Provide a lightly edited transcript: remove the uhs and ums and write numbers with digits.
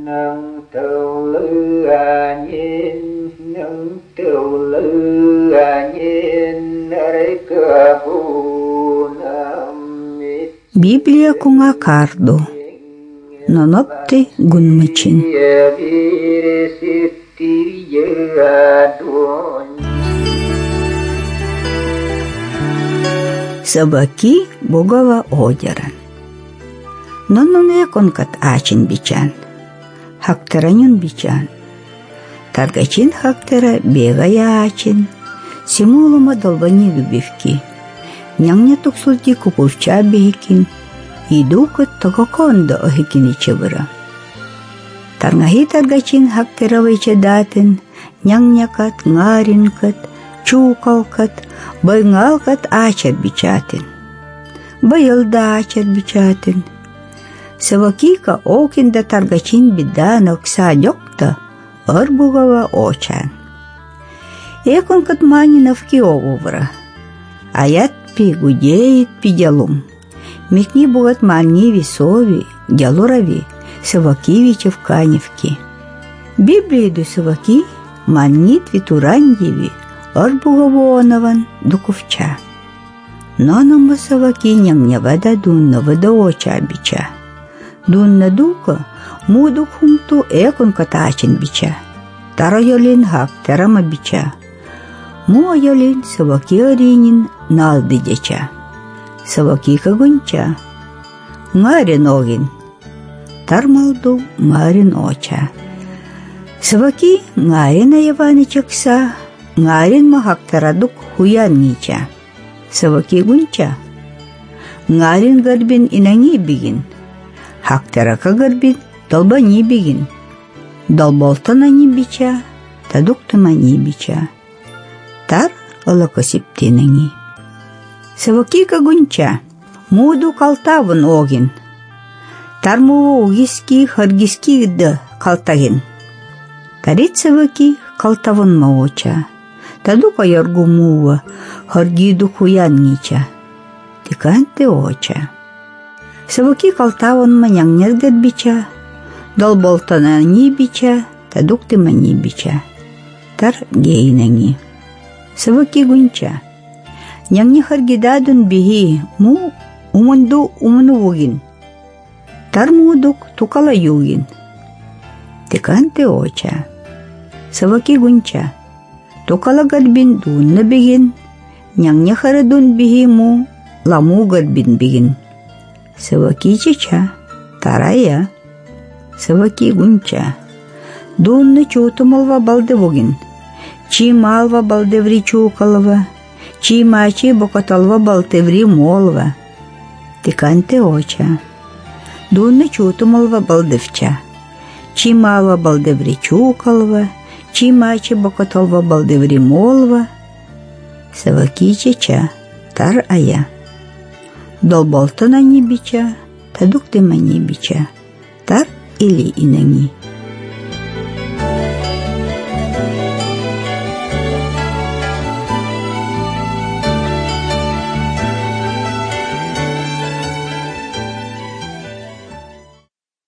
Библия кунга карду, но нопты гунмычин. Собаки Богова одеран. Ноннуне конкат ачин бичан. Хактаранюн бичан. Таргачин хактара бегая ачин. Симулума долбани дубивки. Няння туксулти купувча бехикин. Идукат тококондо охикини чебра. Таргахи таргачин хактара вайчадатин. Няннякат, нгаринкат, чукалкат, байнгалкат ачар бичатин. Байылда ачар бичатин. Савакика окинда таргачин бидан окса дёкта арбугава очан. Эконкат манинавки овувра. Аят пи гудеет пи дялум. Микни бугат мани висови, дялурави, саваки вичевканевки. Библииду саваки маннит витурандиви арбугавоонаван дуковча. Нонамба саваки нямнявада дуннава да оча бича. Дунна дука мудук хумту эконкат ачин бича. Тара йолин хак тарама бича. Му йолин саваки аринин налды деча. Саваки кагунча. Нгарин огин. Тармалду нгарин оча. Саваки нгарин аявани чакса. Нгарин махак тарадук хуян нича. Саваки гунча. Нгарин гарбин инанги бигин. Хактарака гарбин долбани бигин. Долболтана ни бича. Тадуктама ни бича. Тар алакасиптинанги. Саваки кагунча. Муду калтавын огин. Тарму угиски харгиски да калтагин. Тарит саваки калтавын маоча. Тадука яргумува харгиду хуяннича. Тиканте оча. Саваки калтавын маняннергат бича. Долболтана ни бича. Тадуктыма ни бича. Тар гейнанги. Саваки гунча. Нянни харгидадун бихи му умунду умнувугин. Тармудук тукала югин. Тиканте оча. Саваки гунча. Тукала гарбин дунна бигин. Нянни харадун бихи му ламу гарбин бигин. Саваки чича. Тарая. Саваки гунча. Дунна чутумалва балдевугин. Чи малва балдеври чукалва. Чи мачи бокаталва балтеври молва. Тиканте оча. Дунна чутумалва балдевча. Чи малва балдеври чукалва. Чи мачи бокаталва балдеври молва. Саваки чича. Тар ая. Долболтана ни бича. Тадуктыма ни бича. Тар или инанги.